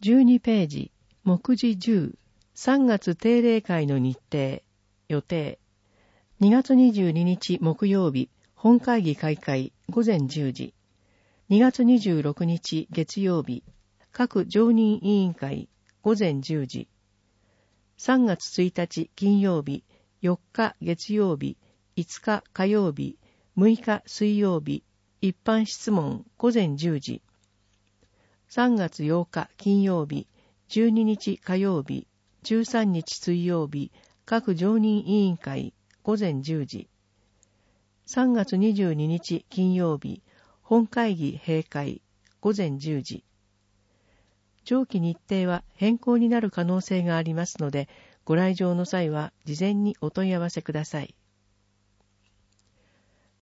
12ページ、目次10、3月定例会の日程、予定。2月22日木曜日、本会議開会、午前10時。2月26日月曜日、各常任委員会、午前10時。3月1日金曜日、4日月曜日、5日火曜日、6日水曜日、一般質問、午前10時。3月8日金曜日、12日火曜日、13日水曜日、各常任委員会、午前10時。3月22日金曜日、本会議閉会、午前10時。上記日程は変更になる可能性がありますので、ご来場の際は事前にお問い合わせください。